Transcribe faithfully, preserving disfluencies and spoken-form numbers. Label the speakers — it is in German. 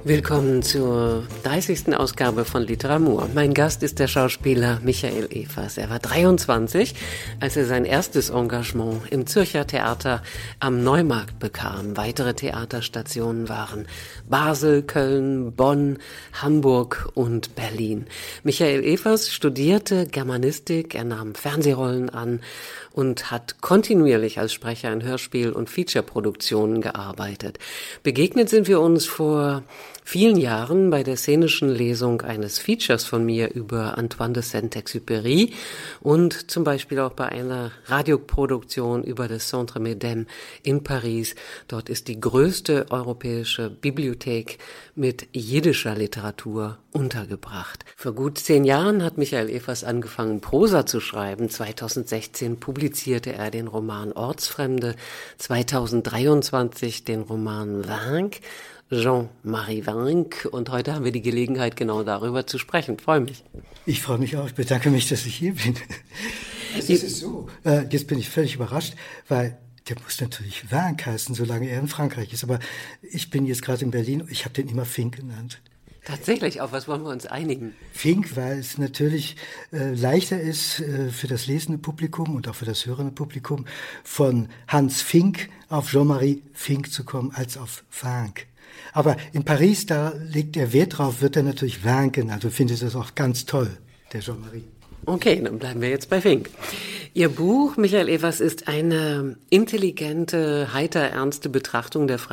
Speaker 1: Willkommen zur dreißigsten Ausgabe von Literatur. Mein Gast ist der Schauspieler Michael Evers. Er war dreiundzwanzig, als er sein erstes Engagement im Zürcher Theater am Neumarkt bekam. Weitere Theaterstationen waren Basel, Köln, Bonn, Hamburg und Berlin. Michael Evers studierte Germanistik, er nahm Fernsehrollen an und hat kontinuierlich als Sprecher in Hörspiel- und Featureproduktionen gearbeitet. Begegnet sind wir uns vor vielen Jahren bei der szenischen Lesung eines Features von mir über Antoine de Saint-Exupéry und zum Beispiel auch bei einer Radioproduktion über das Centre Médem in Paris. Dort ist die größte europäische Bibliothek mit jiddischer Literatur untergebracht. Vor gut zehn Jahren hat Michael Evers angefangen, Prosa zu schreiben. zweitausendsechzehn publizierte er den Roman Ortsfremde, zweitausenddreiundzwanzig den Roman Vaincre, Jean-Marie Vaincre, und heute haben wir die Gelegenheit, genau darüber zu sprechen. Ich freue mich.
Speaker 2: Ich freue mich auch. Ich bedanke mich, dass ich hier bin. Also es ist so, äh, jetzt bin ich völlig überrascht, weil der muss natürlich Vaincre heißen, solange er in Frankreich ist. Aber ich bin jetzt gerade in Berlin, ich habe den immer Fink genannt.
Speaker 1: Tatsächlich, auf was wollen wir uns einigen?
Speaker 2: Fink, weil es natürlich äh, leichter ist äh, für das lesende Publikum und auch für das hörende Publikum, von Hans Fink auf Jean-Marie Fink zu kommen, als auf Vaincre. Aber in Paris, da legt er Wert drauf, wird er natürlich Vaincre, also findet das auch ganz toll, der Jean-Marie.
Speaker 1: Okay, dann bleiben wir jetzt bei Fink. Ihr Buch, Michael Evers, ist eine intelligente, heiter ernste Betrachtung der Frage,